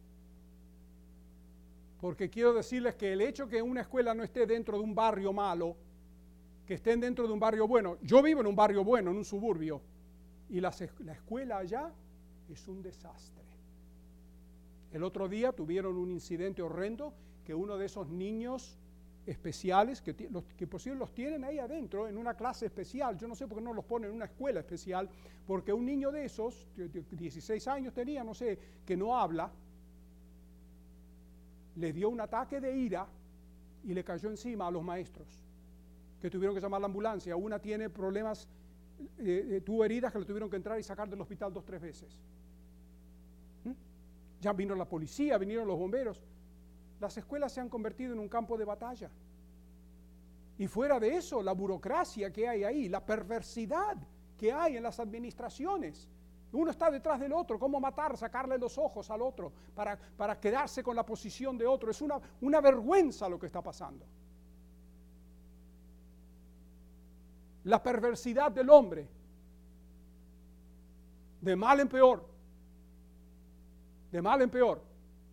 Porque quiero decirles que el hecho que una escuela no esté dentro de un barrio malo, que estén dentro de un barrio bueno. Yo vivo en un barrio bueno, en un suburbio, y la, la escuela allá es un desastre. El otro día tuvieron un incidente horrendo que uno de esos niños especiales, que, los, que por cierto los tienen ahí adentro, en una clase especial, yo no sé por qué no los ponen en una escuela especial, porque un niño de esos, dieciséis años tenía, no sé, que no habla, le dio un ataque de ira y le cayó encima a los maestros, que tuvieron que llamar a la ambulancia. Una tiene problemas, eh, tuvo heridas que le tuvieron que entrar y sacar del hospital dos, tres veces. ¿Mm? Ya vino la policía, vinieron los bomberos. Las escuelas se han convertido en un campo de batalla. Y fuera de eso, la burocracia que hay ahí, la perversidad que hay en las administraciones. Uno está detrás del otro, cómo matar, sacarle los ojos al otro para, para quedarse con la posición de otro. Es una, una vergüenza lo que está pasando. La perversidad del hombre, de mal en peor, de mal en peor.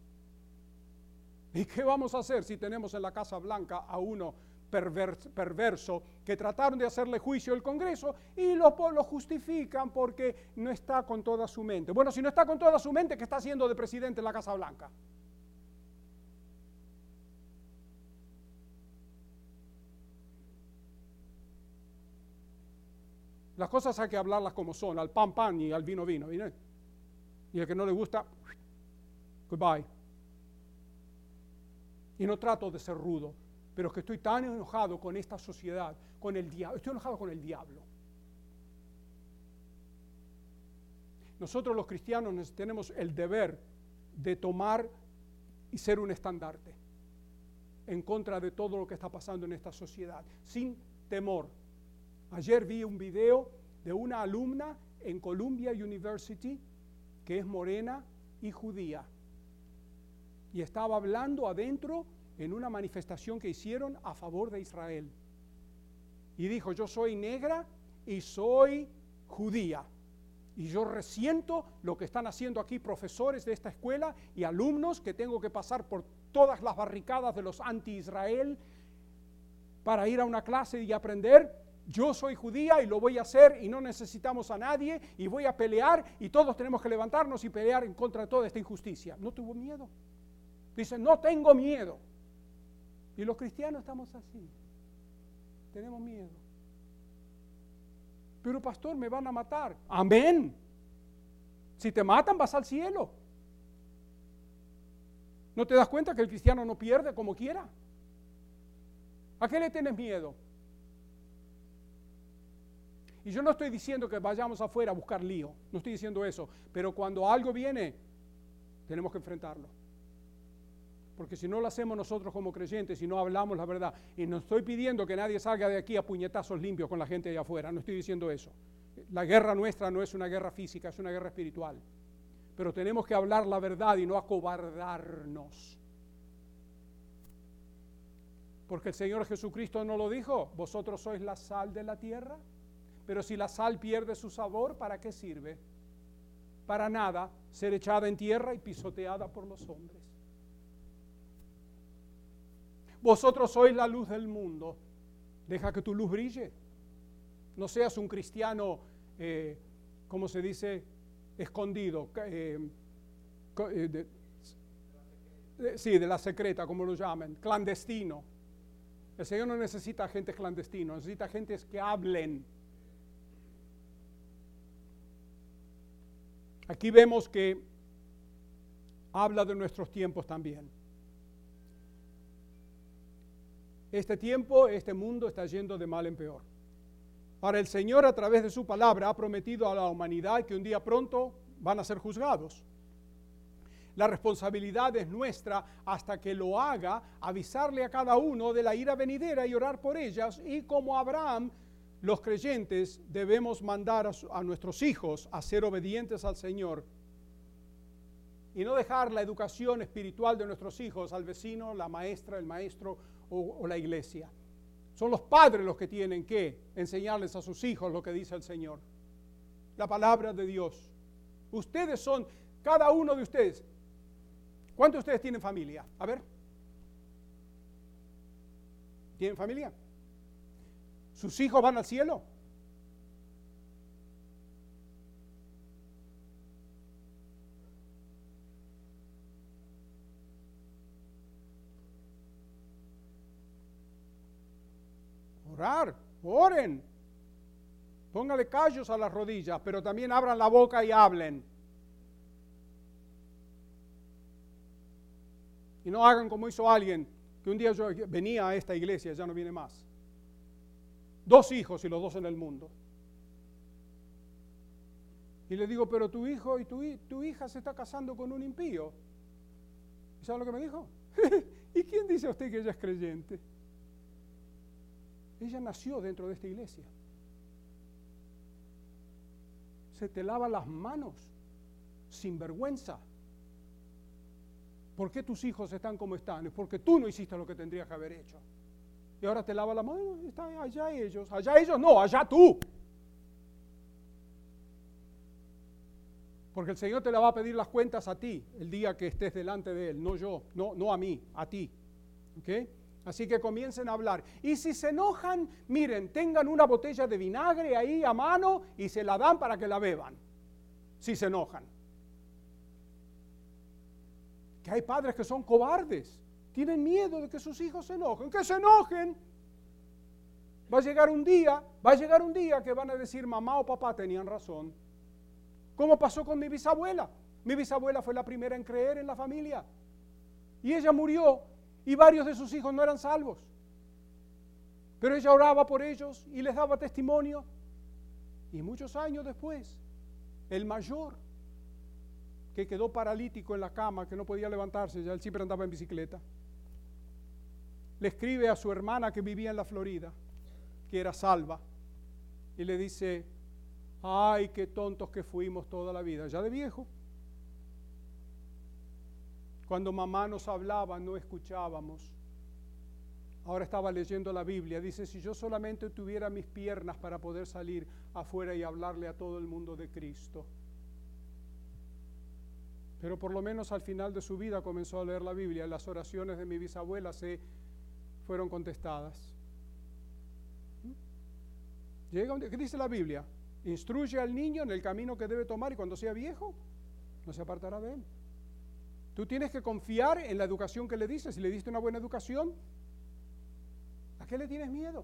¿Y qué vamos a hacer si tenemos en la Casa Blanca a uno perverso, perverso que trataron de hacerle juicio al Congreso y lo, lo justifican porque no está con toda su mente? Bueno, si no está con toda su mente, ¿qué está haciendo de presidente en la Casa Blanca? Las cosas hay que hablarlas como son, al pan pan y al vino vino. ¿Viene? Y el que no le gusta, goodbye. Y no trato de ser rudo, pero es que estoy tan enojado con esta sociedad, con el diablo. Estoy enojado con el diablo. Nosotros los cristianos tenemos el deber de tomar y ser un estandarte en contra de todo lo que está pasando en esta sociedad, sin temor. Ayer vi un video de una alumna en Columbia University que es morena y judía y estaba hablando adentro en una manifestación que hicieron a favor de Israel y dijo: yo soy negra y soy judía y yo resiento lo que están haciendo aquí profesores de esta escuela y alumnos, que tengo que pasar por todas las barricadas de los anti-Israel para ir a una clase y aprender. Yo soy judía y lo voy a hacer y no necesitamos a nadie y voy a pelear y todos tenemos que levantarnos y pelear en contra de toda esta injusticia. No tuvo miedo. Dice: no tengo miedo. Y los cristianos estamos así. Tenemos miedo. Pero pastor, me van a matar. Amén. Si te matan, vas al cielo. ¿No te das cuenta que el cristiano no pierde como quiera? ¿A qué le tienes miedo? Y yo no estoy diciendo que vayamos afuera a buscar lío, no estoy diciendo eso, pero cuando algo viene, tenemos que enfrentarlo. Porque si no lo hacemos nosotros como creyentes, si no hablamos la verdad, y no estoy pidiendo que nadie salga de aquí a puñetazos limpios con la gente allá afuera, no estoy diciendo eso. La guerra nuestra no es una guerra física, es una guerra espiritual. Pero tenemos que hablar la verdad y no acobardarnos. Porque el Señor Jesucristo no lo dijo: vosotros sois la sal de la tierra. Pero si la sal pierde su sabor, ¿para qué sirve? Para nada, ser echada en tierra y pisoteada por los hombres. Vosotros sois la luz del mundo. Deja que tu luz brille. No seas un cristiano, eh, ¿cómo se dice? Escondido. Eh, de, de, sí, de la secreta, como lo llaman. Clandestino. El Señor no necesita gente clandestino, necesita gente que hablen. Aquí vemos que habla de nuestros tiempos también. Este tiempo, este mundo está yendo de mal en peor. Ahora, el Señor, a través de su palabra, ha prometido a la humanidad que un día pronto van a ser juzgados. La responsabilidad es nuestra, hasta que lo haga, avisarle a cada uno de la ira venidera y orar por ellas. Y como Abraham, los creyentes debemos mandar a, su, a nuestros hijos a ser obedientes al Señor y no dejar la educación espiritual de nuestros hijos al vecino, la maestra, el maestro o, o la iglesia. Son los padres los que tienen que enseñarles a sus hijos lo que dice el Señor. La palabra de Dios. Ustedes son, cada uno de ustedes. ¿Cuántos de ustedes tienen familia? A ver. ¿Tienen familia? ¿Sus hijos van al cielo? Orar, oren. Póngale callos a las rodillas, pero también abran la boca y hablen. Y no hagan como hizo alguien, que un día yo venía a esta iglesia, ya no viene más. Dos hijos y los dos en el mundo. Y le digo, pero tu hijo y tu, tu hija se está casando con un impío. ¿Y sabe lo que me dijo? ¿Y quién dice a usted que ella es creyente? Ella nació dentro de esta iglesia. Se te lava las manos, sin vergüenza. ¿Por qué tus hijos están como están? Es porque tú no hiciste lo que tendrías que haber hecho. Y ahora te lava la mano, están allá ellos. Allá ellos no, allá tú. Porque el Señor te la va a pedir las cuentas a ti el día que estés delante de Él, no yo, no, no a mí, a ti. ¿Ok? Así que comiencen a hablar. Y si se enojan, miren, tengan una botella de vinagre ahí a mano y se la dan para que la beban. Si se enojan. Que hay padres que son cobardes. Tienen miedo de que sus hijos se enojen. ¡Que se enojen! Va a llegar un día, va a llegar un día que van a decir, mamá o papá tenían razón. ¿Cómo pasó con mi bisabuela? Mi bisabuela fue la primera en creer en la familia. Y ella murió. Y varios de sus hijos no eran salvos. Pero ella oraba por ellos y les daba testimonio. Y muchos años después, el mayor, que quedó paralítico en la cama, que no podía levantarse, ya él siempre andaba en bicicleta, le escribe a su hermana que vivía en la Florida, que era salva, y le dice, ay, qué tontos que fuimos toda la vida, ya de viejo. Cuando mamá nos hablaba, no escuchábamos. Ahora estaba leyendo la Biblia. Dice, si yo solamente tuviera mis piernas para poder salir afuera y hablarle a todo el mundo de Cristo. Pero por lo menos al final de su vida comenzó a leer la Biblia. Las oraciones de mi bisabuela se fueron contestadas. Llega un día, ¿qué dice la Biblia? Instruye al niño en el camino que debe tomar y cuando sea viejo, no se apartará de él. Tú tienes que confiar en la educación que le dices. Si le diste una buena educación, ¿a qué le tienes miedo?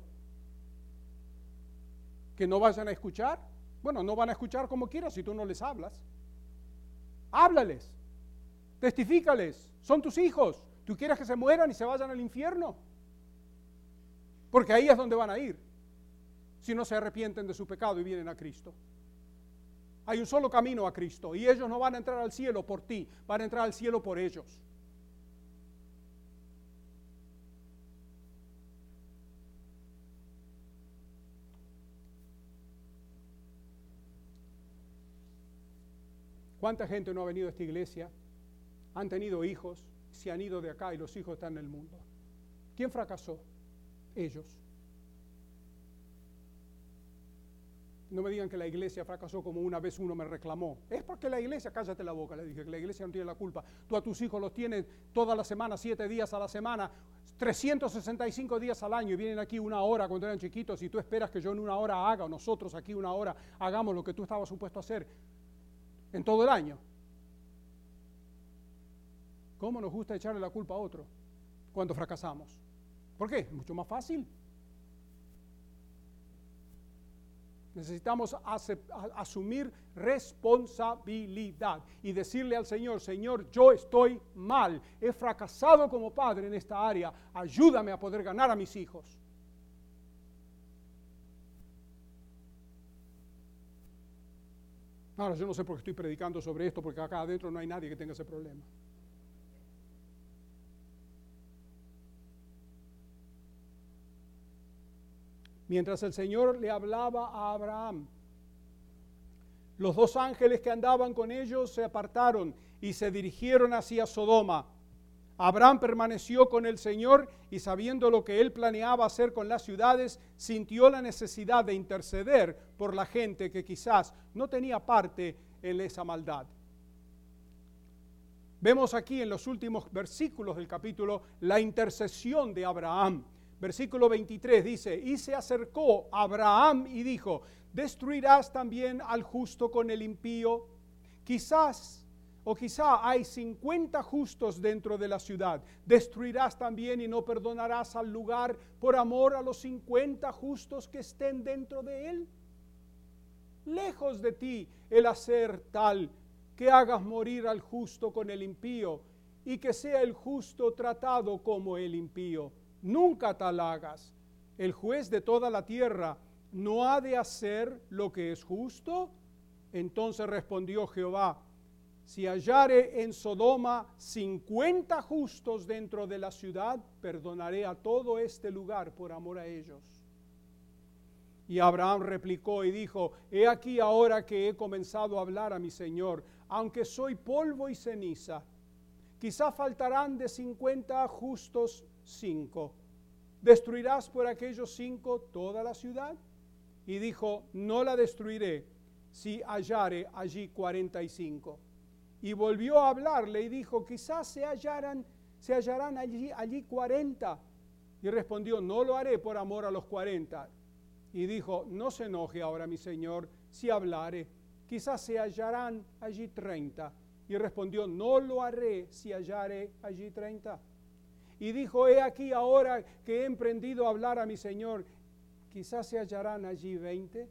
¿Que no vayan a escuchar? Bueno, no van a escuchar como quieras si tú no les hablas. Háblales, testifícales, son tus hijos. ¿Tú quieres que se mueran y se vayan al infierno? Porque ahí es donde van a ir, si no se arrepienten de su pecado y vienen a Cristo. Hay un solo camino a Cristo y ellos no van a entrar al cielo por ti, van a entrar al cielo por ellos. ¿Cuánta gente no ha venido a esta iglesia? Han tenido hijos, se han ido de acá y los hijos están en el mundo. ¿Quién fracasó? Ellos. No me digan que la iglesia fracasó como una vez uno me reclamó. Es porque la iglesia, cállate la boca, le dije, que la iglesia no tiene la culpa. Tú a tus hijos los tienes toda la semana, siete días a la semana, trescientos sesenta y cinco días al año y vienen aquí una hora cuando eran chiquitos y tú esperas que yo en una hora haga, o nosotros aquí una hora hagamos lo que tú estabas supuesto a hacer en todo el año. ¿Cómo nos gusta echarle la culpa a otro cuando fracasamos? ¿Por qué? Es mucho más fácil. Necesitamos asumir responsabilidad y decirle al Señor, Señor, yo estoy mal, he fracasado como padre en esta área, ayúdame a poder ganar a mis hijos. Ahora, yo no sé por qué estoy predicando sobre esto, porque acá adentro no hay nadie que tenga ese problema. Mientras el Señor le hablaba a Abraham, los dos ángeles que andaban con ellos se apartaron y se dirigieron hacia Sodoma. Abraham permaneció con el Señor y sabiendo lo que él planeaba hacer con las ciudades, sintió la necesidad de interceder por la gente que quizás no tenía parte en esa maldad. Vemos aquí en los últimos versículos del capítulo la intercesión de Abraham. Versículo veintitrés dice, y se acercó Abraham y dijo, ¿destruirás también al justo con el impío? Quizás o quizá hay cincuenta justos dentro de la ciudad. ¿Destruirás también y no perdonarás al lugar por amor a los cincuenta justos que estén dentro de él? Lejos de ti el hacer tal que hagas morir al justo con el impío y que sea el justo tratado como el impío. Nunca tal hagas. El juez de toda la tierra no ha de hacer lo que es justo. Entonces respondió Jehová, si hallare en Sodoma cincuenta justos dentro de la ciudad, perdonaré a todo este lugar por amor a ellos. Y Abraham replicó y dijo, he aquí ahora que he comenzado a hablar a mi Señor, aunque soy polvo y ceniza, quizá faltarán de cincuenta justos cinco. ¿Destruirás por aquellos cinco toda la ciudad? Y dijo, no la destruiré si hallare allí cuarenta y cinco. Y volvió a hablarle y dijo, quizás se hallarán, se hallarán allí, allí cuarenta. Y respondió, no lo haré por amor a los cuarenta. Y dijo, no se enoje ahora mi Señor si hablare, quizás se hallarán allí treinta. Y respondió, no lo haré si hallare allí treinta. Y dijo, he aquí ahora que he emprendido a hablar a mi Señor, quizás se hallarán allí veinte.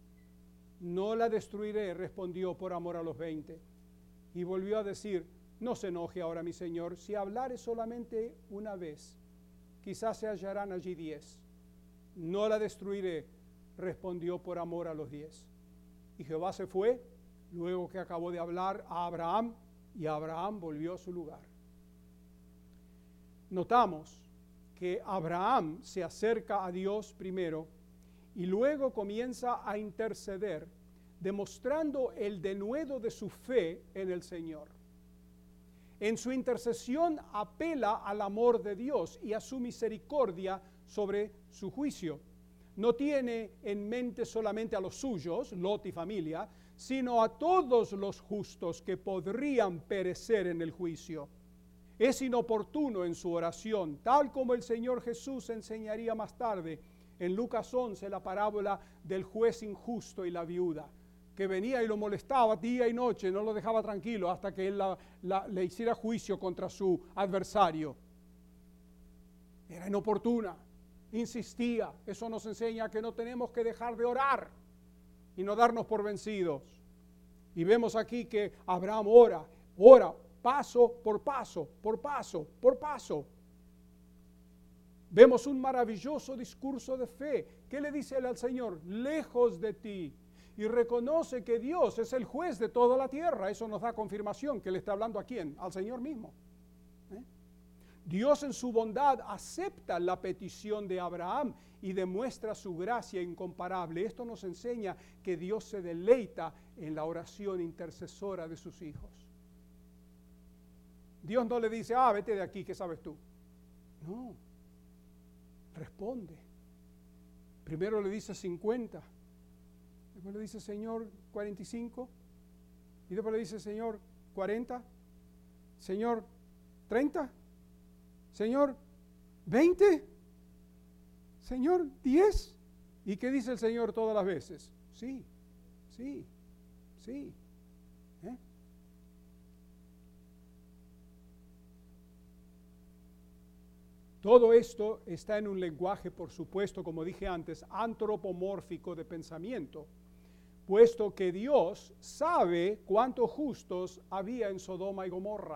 No la destruiré, respondió, por amor a los veinte. Y volvió a decir, no se enoje ahora mi Señor, si hablare solamente una vez, quizás se hallarán allí diez. No la destruiré, respondió, por amor a los diez. Y Jehová se fue, luego que acabó de hablar a Abraham, y Abraham volvió a su lugar. Notamos que Abraham se acerca a Dios primero, y luego comienza a interceder, demostrando el denuedo de su fe en el Señor. En su intercesión apela al amor de Dios y a su misericordia sobre su juicio. No tiene en mente solamente a los suyos, Lot y familia, sino a todos los justos que podrían perecer en el juicio. Es inoportuno en su oración, tal como el Señor Jesús enseñaría más tarde en Lucas once, la parábola del juez injusto y la viuda, que venía y lo molestaba día y noche, no lo dejaba tranquilo hasta que él la, la, le hiciera juicio contra su adversario. Era inoportuna, insistía. Eso nos enseña que no tenemos que dejar de orar y no darnos por vencidos. Y vemos aquí que Abraham ora, ora paso por paso, por paso, por paso. Vemos un maravilloso discurso de fe. ¿Qué le dice él al Señor? Lejos de ti. Y reconoce que Dios es el juez de toda la tierra. Eso nos da confirmación que le está hablando a quién, al Señor mismo. ¿Eh? Dios en su bondad acepta la petición de Abraham y demuestra su gracia incomparable. Esto nos enseña que Dios se deleita en la oración intercesora de sus hijos. Dios no le dice, ah, vete de aquí, ¿qué sabes tú? No, responde. Primero le dice cincuenta. Después le dice, Señor, cuarenta y cinco. Y después le dice, Señor, cuarenta. Señor, treinta. Señor, veinte. Señor, diez. ¿Y qué dice el Señor todas las veces? Sí, sí, sí. ¿Eh? Todo esto está en un lenguaje, por supuesto, como dije antes, antropomórfico de pensamiento, puesto que Dios sabe cuántos justos había en Sodoma y Gomorra.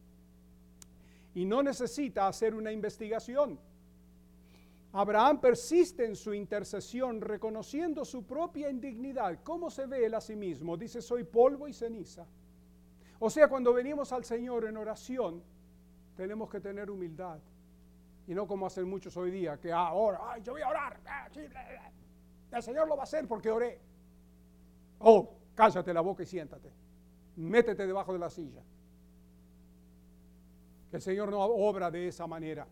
Y no necesita hacer una investigación. Abraham persiste en su intercesión, reconociendo su propia indignidad. ¿Cómo se ve él a sí mismo? Dice, soy polvo y ceniza. O sea, cuando venimos al Señor en oración, tenemos que tener humildad. Y no como hacen muchos hoy día, que ahora, ay, yo voy a orar. Ah, sí, el Señor lo va a hacer porque oré. Oh, cállate la boca y siéntate. Métete debajo de la silla. El Señor no obra de esa manera.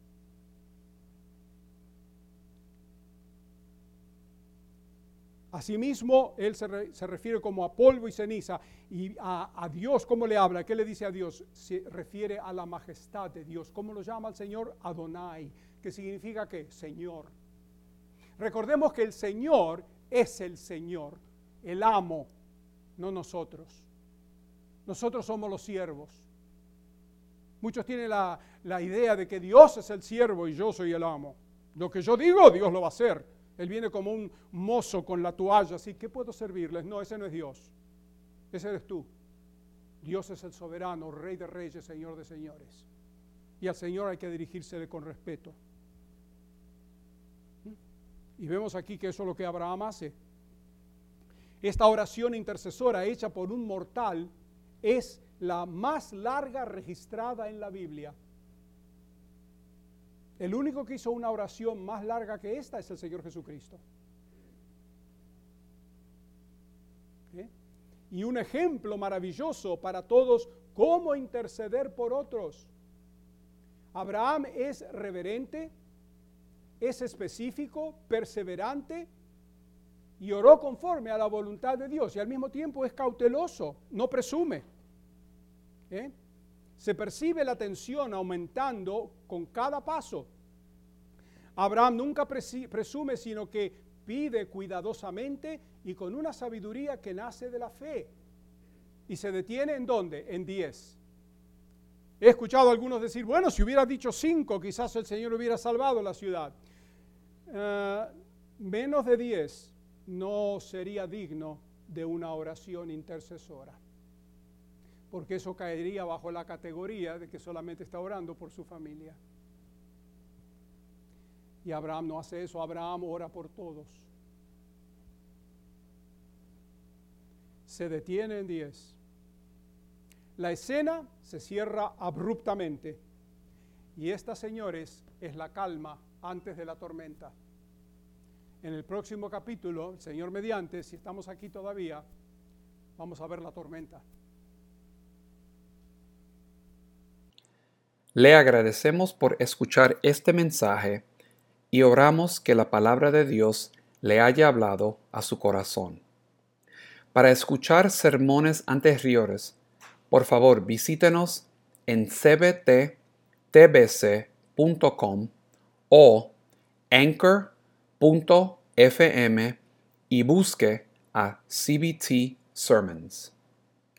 Asimismo, Él se, re, se refiere como a polvo y ceniza. Y a, a Dios, ¿cómo le habla? ¿Qué le dice a Dios? Se refiere a la majestad de Dios. ¿Cómo lo llama el Señor? Adonai, que significa que Señor. Recordemos que el Señor es el Señor, el amo, no nosotros. Nosotros somos los siervos. Muchos tienen la, la idea de que Dios es el siervo y yo soy el amo. Lo que yo digo, Dios lo va a hacer. Él viene como un mozo con la toalla, así, ¿qué puedo servirles? No, ese no es Dios. Ese eres tú. Dios es el soberano, Rey de reyes, Señor de señores. Y al Señor hay que dirigírsele con respeto. Y vemos aquí que eso es lo que Abraham hace. Esta oración intercesora hecha por un mortal es la más larga registrada en la Biblia. El único que hizo una oración más larga que esta es el Señor Jesucristo. ¿Eh? Y un ejemplo maravilloso para todos cómo interceder por otros. Abraham es reverente, es específico, perseverante y oró conforme a la voluntad de Dios y al mismo tiempo es cauteloso, no presume. ¿Eh? Se percibe la tensión aumentando con cada paso. Abraham nunca presume, sino que pide cuidadosamente y con una sabiduría que nace de la fe. ¿Y se detiene en dónde? En diez. He escuchado a algunos decir, bueno, si hubiera dicho cinco, quizás el Señor hubiera salvado la ciudad. Uh, menos de diez no sería digno de una oración intercesora. Porque eso caería bajo la categoría de que solamente está orando por su familia. Y Abraham no hace eso, Abraham ora por todos. Se detiene en diez. La escena se cierra abruptamente. Y esta, señores, es la calma antes de la tormenta. En el próximo capítulo, el Señor mediante, si estamos aquí todavía, vamos a ver la tormenta. Le agradecemos por escuchar este mensaje y oramos que la palabra de Dios le haya hablado a su corazón. Para escuchar sermones anteriores, por favor visítenos en c b t t b c punto com o anchor punto f m y busque a C B T Sermons.